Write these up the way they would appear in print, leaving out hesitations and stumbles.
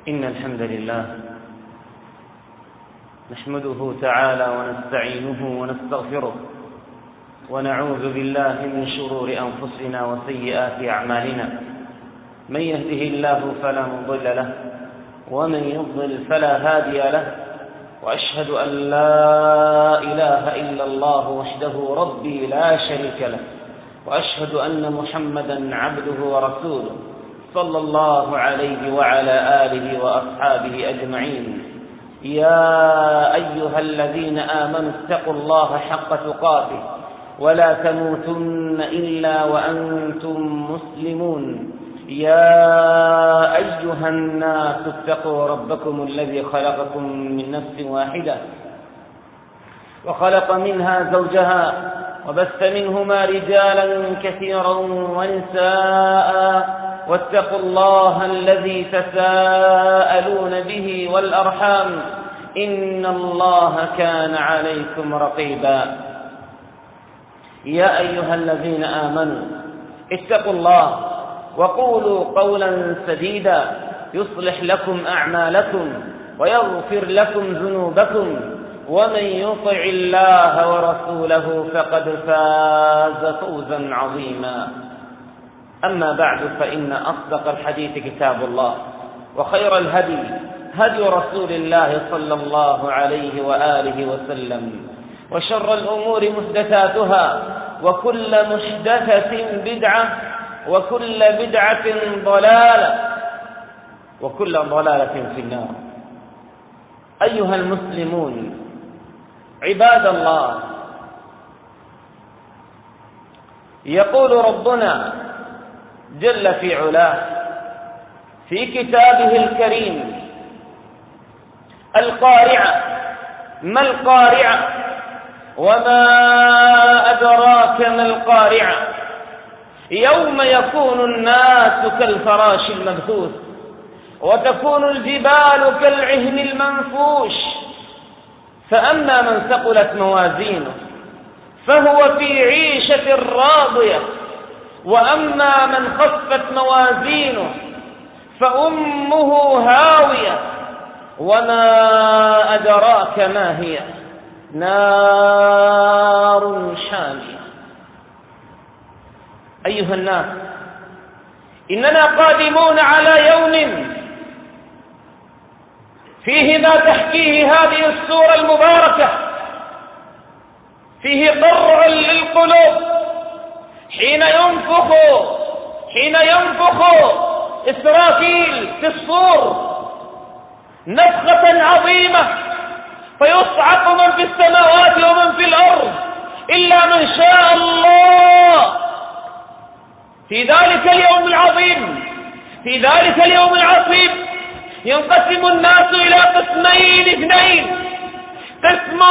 إن الحمد لله نحمده تعالى ونستعينه ونستغفره ونعوذ بالله من شرور أنفسنا وسيئات أعمالنا. من يهده الله فلا مضل له ومن يضلل فلا هادي له، وأشهد أن لا إله إلا الله وحده ربي لا شريك له، وأشهد أن محمدا عبده ورسوله صلى الله عليه وعلى آله وأصحابه أجمعين. يا أيها الذين آمنوا اتقوا الله حق تقاته ولا تموتن إلا وأنتم مسلمون. يا أيها الناس اتقوا ربكم الذي خلقكم من نفس واحدة وخلق منها زوجها وبث منهما رجالا كثيرا ونساء، واتقوا الله الذي تساءلون به والأرحام إن الله كان عليكم رقيبا. يا أيها الذين آمنوا اتقوا الله وقولوا قولا سديدا يصلح لكم أعمالكم ويغفر لكم ذنوبكم، ومن يطع الله ورسوله فقد فاز فوزا عظيما. أما بعد، فإن أصدق الحديث كتاب الله، وخير الهدي هدي رسول الله صلى الله عليه وآله وسلم، وشر الأمور محدثاتها، وكل محدثة بدعة، وكل بدعة ضلالة، وكل ضلالة في النار. أيها المسلمون عباد الله، يقول ربنا جل في علاه في كتابه الكريم: القارعة. ما القارعة؟ وما أدراك ما القارعة؟ يوم يكون الناس كالفراش المبثوث، وتكون الجبال كالعهن المنفوش. فأما من ثقلت موازينه فهو في عيشة راضية، وأما من خفت موازينه فأمه هاوية. وما أدراك ما هي؟ نار حامية. أيها الناس، إننا قادمون على يوم فيه ما تحكيه هذه السورة المباركة، فيه قرع للقلوب حين ينفخ إسرافيل في الصور نفخة عظيمة، فيصعق من في السماوات ومن في الأرض إلا من شاء الله. في ذلك اليوم العظيم ينقسم الناس إلى قسمين اثنين: قسم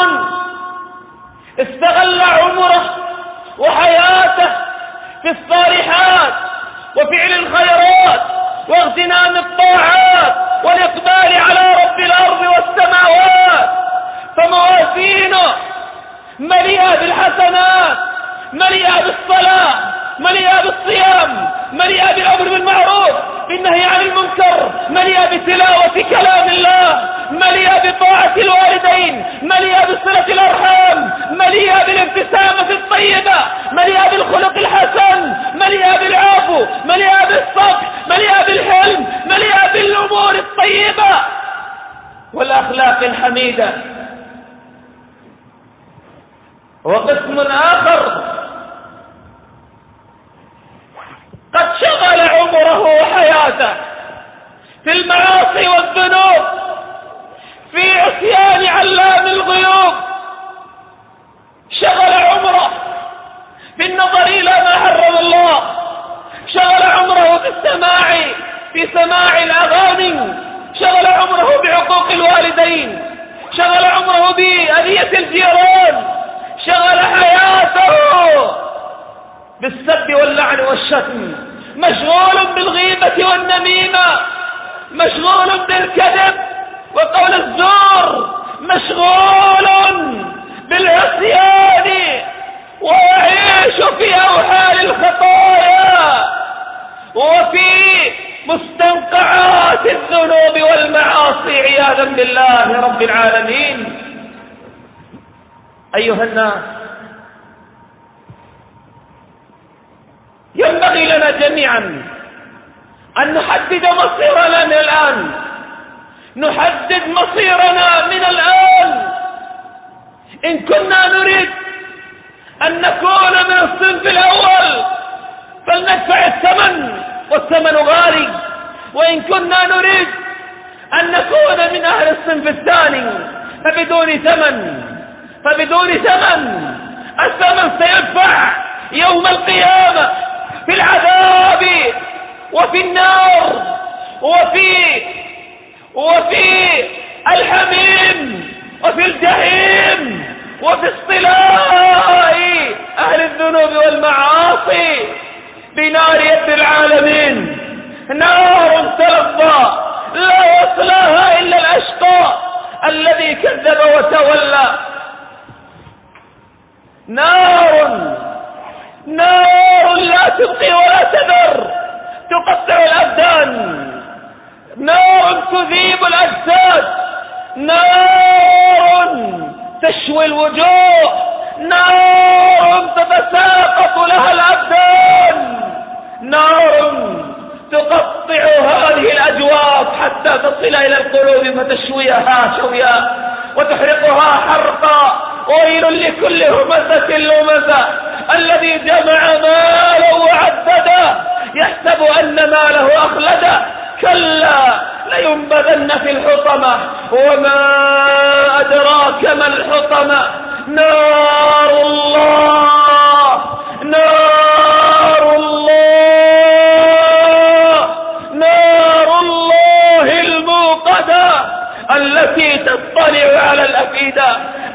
استغل عمره وحياته في الصالحات وفعل الخيرات واغتنام الطاعات والإقبال على رب الأرض والسماوات، فموازينه مليئة بالحسنات، مليئة بالصلاة، مليئة بالصيام، مليئة بالأمر بالمعروف بالنهي عن المنكر، مليئة بتلاوة كلام الله، مليئة بطاعة الوالدين، مليئة بصلة الأرحام، مليئة بالابتسامة الطيبة، مليئة بالخلق الحسن، مليئة بالعفو، مليئة بالصبر، مليئة بالحلم، مليئة بالأمور الطيبة والأخلاق الحميدة. وقسم آخر قد شغل عمره وحياته في المعاصي والذنوب، في عصيان علام الغيوب، شغل عمره في النظر إلى ما حرم الله، شغل عمره في سماع الأغاني، شغل عمره بعقوق الوالدين، شغل عمره بأذية الجيران، شغل حياته بالسب واللعن والشتم، مشغول بالغيبة والنميمة، مشغول بالكذب وقول الزور، مشغول بالعصيان، ويعيش في أوحال الخطايا وفي مستنقعات الذنوب رب العالمين. أيها الناس، ينبغي لنا جميعا أن نحدد مصيرنا من الآن، نحدد مصيرنا من الآن. إن كنا نريد أن نكون من الصنف الأول فلندفع الثمن، والثمن غالي. وإن كنا نريد أن نكون من أهل الصنف الثاني فبدون ثمن، الثمن سيدفع يوم القيامة في العذاب وفي النار وفي الحميم وفي الجحيم وفي اصطلاء أهل الذنوب والمعاصي بنار رب العالمين. نار تلظى لا يصلاها إلا الأشقى الذي كذب وتولى. نار لا تبقي ولا تذر، تقطع الأبدان، نار تذيب الأجساد، نار تشوي الوجوه، نار تتساقط لها الأبدان، نار تقطع هذه الأجواف حتى تصل إلى القلوب فتشويها شويا وتحرقها حرقا. ويل لكل همزة لمزة الذي جمع ماله وعدده يحسب أن ماله أخلده، كلا لينبذن في الحطمة وما أدراك ما الحطمة، نار الله، نار الله، نار الله الموقدة التي تطلع على الأفئدة،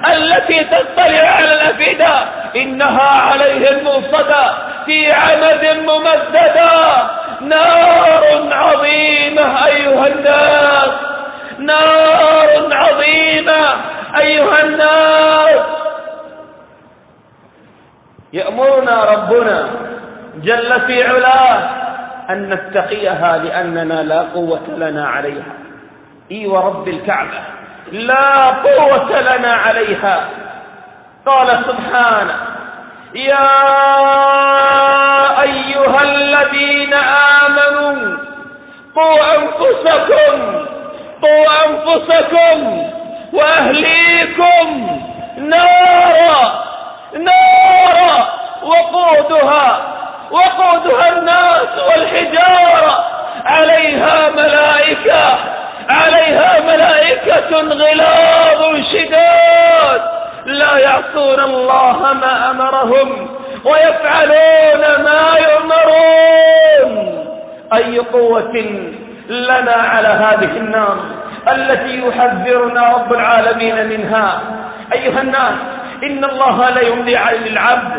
إنها عليهم موصدة في عمد ممددة. نار عظيمة أيها الناس، نار عظيمة أيها الناس. يأمرنا ربنا جل في علاه أن نتقيها لأننا لا قوة لنا عليها. إي ورب الكعبة لا قوة لنا عليها. قال سبحانه: يا أيها الذين آمنوا قوا أنفسكم وأهليكم نارا وقودها الناس والحجارة عليها ملائكة غلاظ شداد لا يعصون الله ما أمرهم ويفعلون ما يؤمرون. أي قوة لنا على هذه النار التي يحذرنا رب العالمين منها. أيها الناس، إن الله لا يملي للعبد،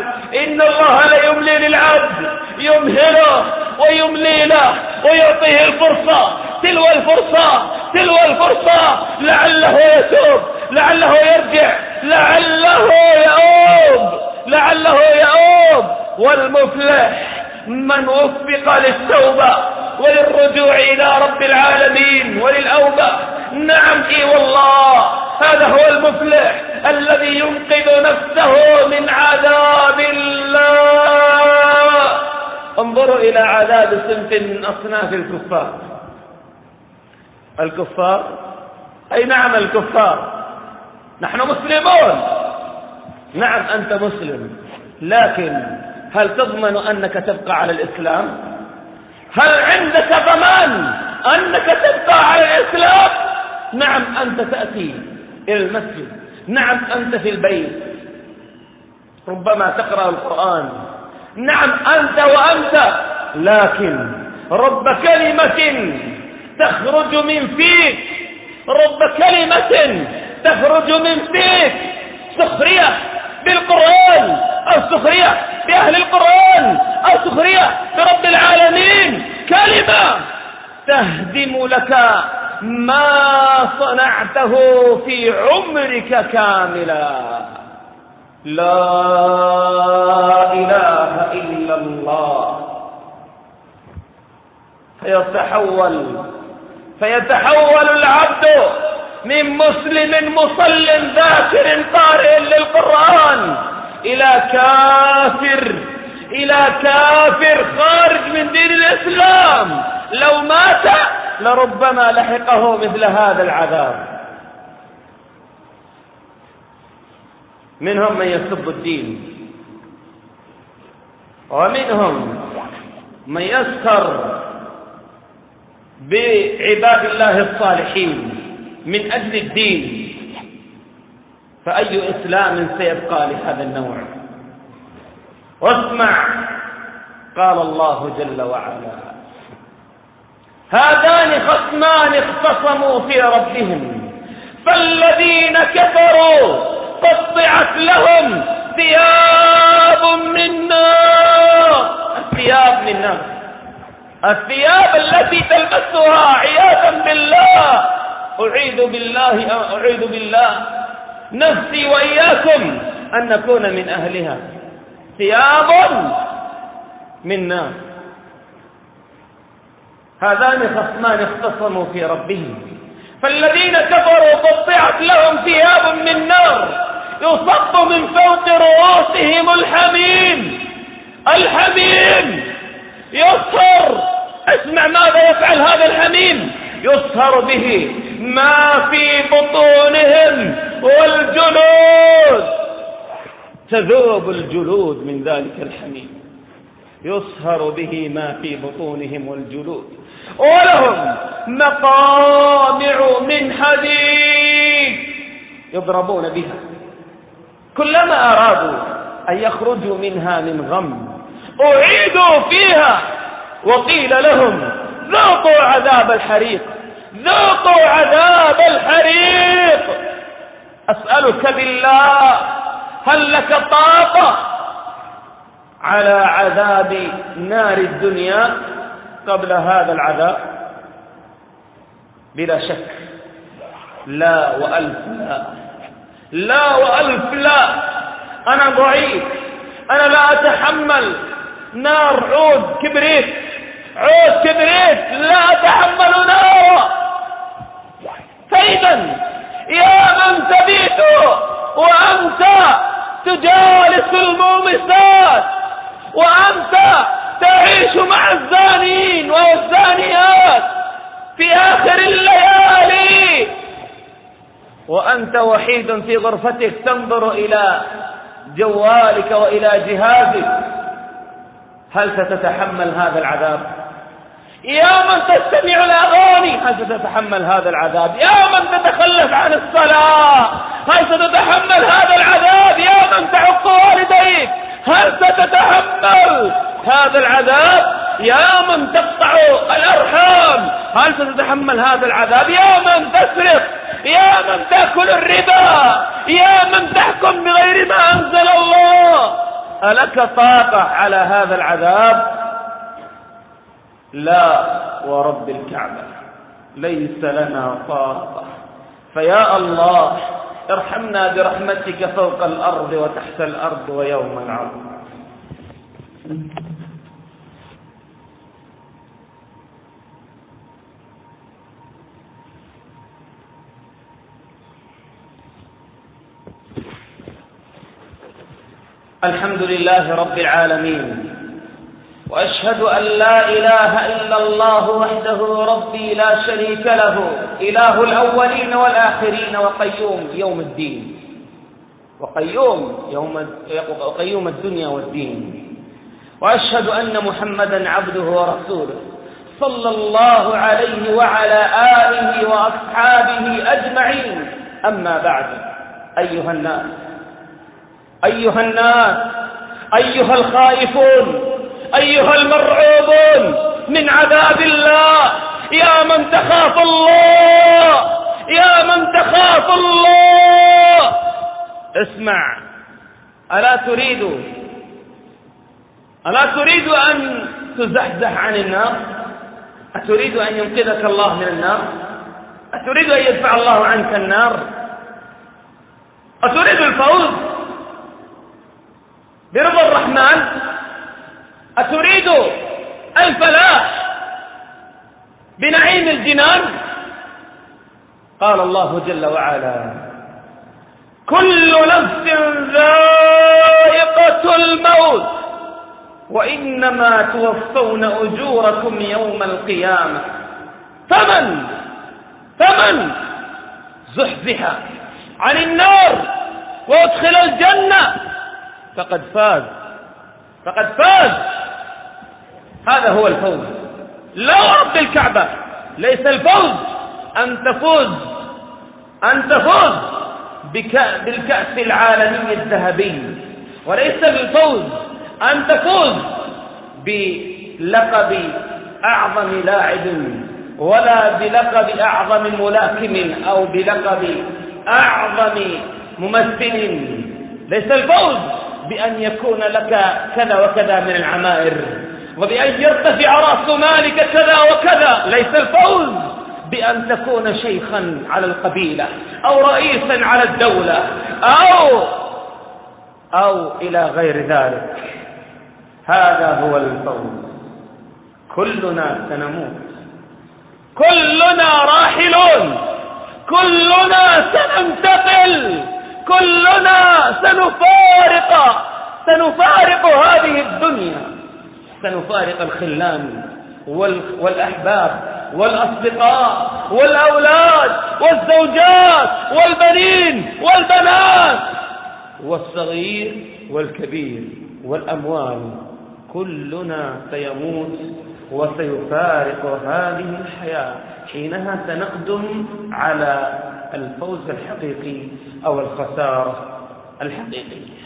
يمهله ويملي له ويعطيه الفرصة تلو الفرصة لعله يتوب، لعله يرجع، لعله يؤوب. والمفلح من وفق للتوبة وللرجوع إلى رب العالمين وللأوبة. نعم إي والله، هذا هو المفلح الذي ينقذ نفسه من عذاب الله. انظروا إلى عذاب صنف من أصناف الكفار. أي نعم الكفار. نحن مسلمون، نعم أنت مسلم، لكن هل تضمن أنك تبقى على الإسلام؟ هل عندك ضمان أنك تبقى على الإسلام؟ نعم أنت تأتي إلى المسجد، نعم أنت في البيت ربما تقرأ القرآن، نعم أنت وأنت، لكن رب كلمة تخرج من فيك، سخرية بالقرآن أو سخرية بأهل القرآن أو سخرية برب العالمين، كلمة تهدم لك ما صنعته في عمرك كاملا. لا إله إلا الله. فيتحول العبد من مسلم مصل ذاكر قارئ للقرآن إلى كافر خارج من دين الإسلام، لو مات لربما لحقه مثل هذا العذاب. منهم من يسب الدين، ومنهم من يسخر بعباد الله الصالحين من أجل الدين، فأي إسلام سيبقى لهذا النوع؟ واسمع، قال الله جل وعلا: هذان خصمان اختصموا في ربهم فالذين كفروا قطعت لهم ثياب من نار. الثياب من نار، الثياب التي تلبسها عياذا بالله. أعيذ بالله نفسي وإياكم أن نكون من أهلها. ثياب من نار. هذان خصمان اختصموا في ربهم فالذين كفروا قطعت لهم ثياب من نار يصب من فوق رؤوسهم الحميم. الحميم يصهر. اسمع ماذا يفعل هذا الحميم: يصهر به ما في بطونهم والجلود، تذوب الجلود من ذلك الحميم. يصهر به ما في بطونهم والجلود، ولهم مقامع من حديد يضربون بها كلما أرادوا أن يخرجوا منها من غم أعيدوا فيها وقيل لهم ذوقوا عذاب الحريق. ذوقوا عذاب الحريق. أسألك بالله، هل لك طاقة على عذاب نار الدنيا قبل هذا العذاب؟ بلا شك لا وألف لا. لا وألف لا. أنا ضعيف، أنا لا أتحمل نار عود كبريت لا أتحمل نار. فإذا يا من تبيت وأنت تجالس المومسات، وأنت تعيش مع الزانين والزانيات في آخر الليالي، وأنت وحيد في غرفتك تنظر إلى جوالك وإلى جهازك، هل ستتحمل هذا العذاب؟ يا من تستمع الأغاني، هل ستتحمل هذا العذاب؟ يا من تتخلف عن الصلاة، هل ستتحمل هذا العذاب؟ يا من تعق والديك، هل ستتحمل هذا العذاب؟ يا من تقطع الأرحام، هل ستتحمل هذا العذاب؟ يا من تسرق، يا من تأكل الربا، يا من تحكم بغير ما أنزل الله، ألك طاقة على هذا العذاب؟ لا ورب الكعبة، ليس لنا طاقة. فيا الله ارحمنا برحمتك فوق الأرض وتحت الأرض ويوم العرض. الحمد لله رب العالمين، وأشهد أن لا إله إلا الله وحده ربي لا شريك له، إله الأولين والآخرين وقيوم يوم الدين، وقيوم الدنيا والدين. وأشهد أن محمدا عبده ورسوله صلى الله عليه وعلى آله وأصحابه أجمعين. أما بعد، أيها الناس، أيها الخائفون، أيها المرعوبون من عذاب الله، يا من تخاف الله، يا من تخاف الله، اسمع. ألا تريد أن تزحزح عن النار؟ أتريد أن ينقذك الله من النار؟ أتريد أن يدفع الله عنك النار؟ أتريد الفوز برضا الرحمن؟ أتريد الفلاح بنعيم الجنان؟ قال الله جل وعلا: كل نفس ذائقة الموت وإنما توفون أجوركم يوم القيامة فمن زحزح عن النار وادخل الجنة فقد فاز. هذا هو الفوز. لا رب الكعبة، ليس الفوز أن تفوز بالكأس العالمي الذهبي، وليس بالفوز أن تفوز بلقب أعظم لاعب، ولا بلقب أعظم ملاكم، أو بلقب أعظم ممثل. ليس الفوز بأن يكون لك كذا وكذا من العمائر، وبأن يرتفع رأس مالك كذا وكذا. ليس الفوز بأن تكون شيخا على القبيلة، أو رئيسا على الدولة، أو إلى غير ذلك. هذا هو الفوز. كلنا سنموت، كلنا راحلون، كلنا سننتقل، كلنا سنفارق هذه الدنيا، سنفارق الخلان والأحباب والأصدقاء والأولاد والزوجات والبنين والبنات والصغير والكبير والأموال. كلنا سيموت وسيفارق هذه الحياة. حينها سنقدم على الفوز الحقيقي أو الخسارة الحقيقية.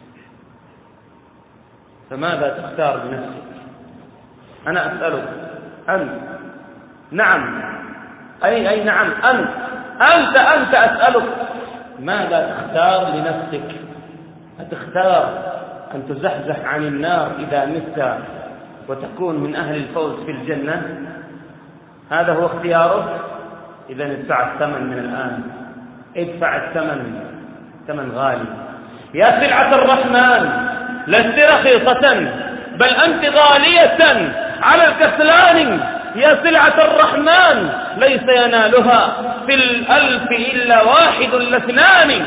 فماذا تختار لنفسك؟ أنا أسألك أنت. نعم، أي نعم، أنت أسألك، ماذا تختار لنفسك؟ أتختار أن تزحزح عن النار إذا مت وتكون من أهل الفوز في الجنة؟ هذا هو اختيارك؟ إذن ادفع الثمن من الآن، ادفع الثمن، ثمن غالي. يا سلعة الرحمن لست رخيصة، بل أنت غالية على الكسلان. يا سلعة الرحمن ليس ينالها في الألف إلا واحد لاثنان.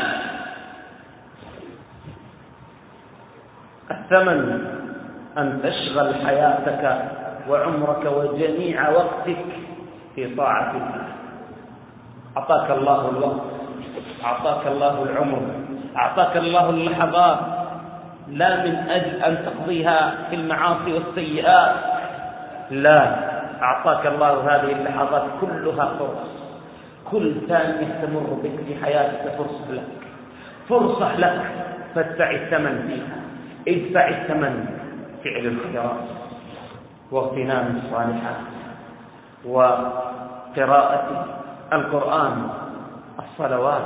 الثمن أن تشغل حياتك وعمرك وجميع وقتك في طاعة الله. أعطاك الله الوقت، أعطاك الله العمر، أعطاك الله اللحظات، لا من أجل أن تقضيها في المعاصي والسيئات، لا، أعطاك الله هذه اللحظات كلها فرص. كل ثانية تمر بك في حياتك فرصة لك، فادفع الثمن فيها، ادفع الثمن. فعل الخيرات واغتنام الصالحات وقراءة القرآن، الصلوات،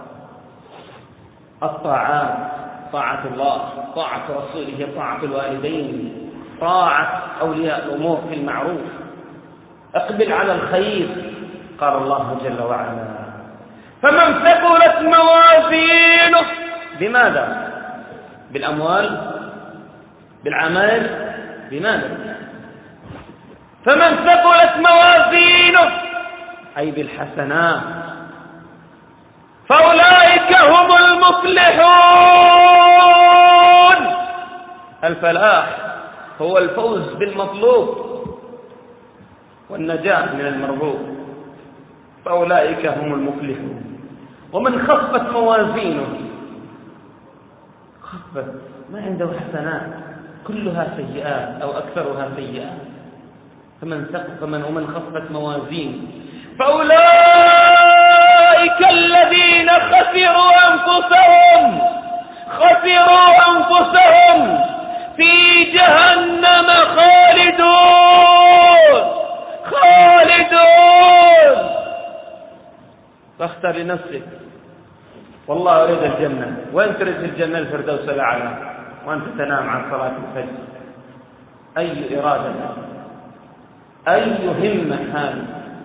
الطاعات، طاعة الله، طاعة رسوله، طاعة الوالدين، طاعة أولياء الأمور في المعروف. اقبل على الخير. قال الله جل وعلا: فمن ثقلت موازينه. بماذا؟ بالأموال؟ بالعمل؟ بماذا؟ فمن ثقلت موازينه أي بالحسنات فأولئك هم المفلحون. الفلاح هو الفوز بالمطلوب والنجاة من المرغوب. فأولئك هم المفلحون. ومن خفت موازينه، خفت ما عنده حسنات، كلها سيئات أو أكثرها سيئات. ومن خفت موازين فأولئك الذين خسروا أنفسهم في جهنم خالدون. فاختر لنفسك. والله أريد الجنة، وين تريد الجنة؟ الفردوس الأعلى، وأنت تنام عن صلاة الفجر. أي إرادة، أي همة هذه،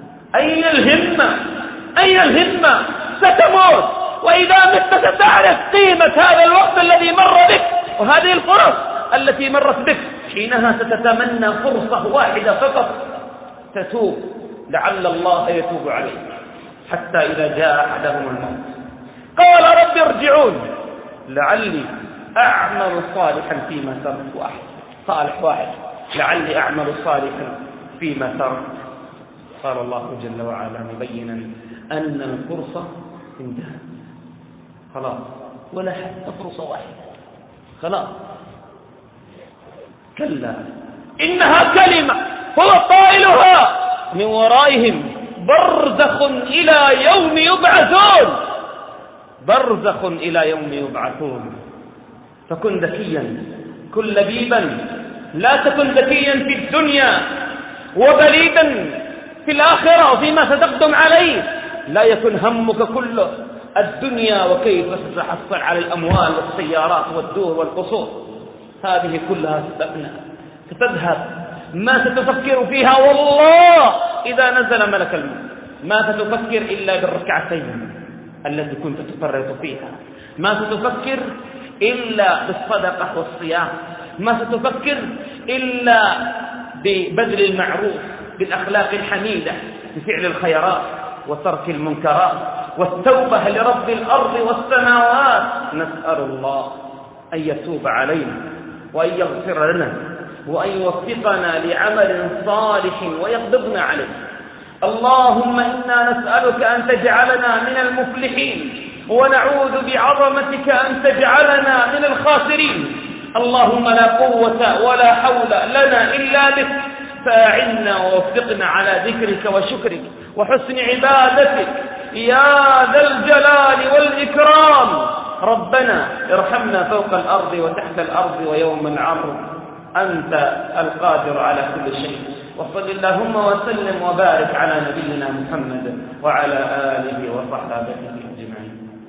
أي الهمة. ستموت، وإذا مت ستعرف قيمة هذا الوقت الذي مر بك وهذه الفرص التي مرت بك. حينها ستتمنى فرصة واحدة فقط تتوب، لعل الله يتوب عليك. حتى إذا جاء أحدهم الموت قال رب ارجعون لعلي أعمل صالحا فيما تركت. صالح واحد، لعلي أعمل صالحا فيما تركت. قال الله جل وعلا مبينا أن الفرصة انتهت خلاص، ولا حتى فرصة واحدة خلاص. كلا إنها كلمة هو قائلها من ورائهم برزخ إلى يوم يبعثون، برزخ إلى يوم يبعثون. فكن ذكيا، كن لبيبا، لا تكن ذكيا في الدنيا وبليدا في الآخرة وفيما ستقدم عليه. لا يكن همك كله الدنيا وكيف ستحصل على الأموال والسيارات والدور والقصور، هذه كلها ستفنى ستذهب. ما ستفكر فيها والله إذا نزل ملك الموت، ما ستفكر إلا بالركعتين التي كنت تفرط فيها، ما ستفكر إلا بالصدقة والصيام، ما ستفكر إلا ببذل المعروف، بالأخلاق الحميدة، بفعل الخيرات وترك المنكرات والتوبة لرب الأرض والسماوات. نسأل الله أن يتوب علينا وأن يغفر لنا وأن يوفقنا لعمل صالح ويقبضنا عليه. اللهم إنا نسألك أن تجعلنا من المفلحين ونعوذ بعظمتك أن تجعلنا من الخاسرين. اللهم لا قوة ولا حول لنا إلا بك، فأعنا ووفقنا على ذكرك وشكرك وحسن عبادتك يا ذا الجلال والإكرام. ربنا ارحمنا فوق الأرض وتحت الأرض ويوم العرض، أنت القادر على كل شيء. وصل اللهم وسلم وبارك على نبينا محمد وعلى آله وصحبه أجمعين.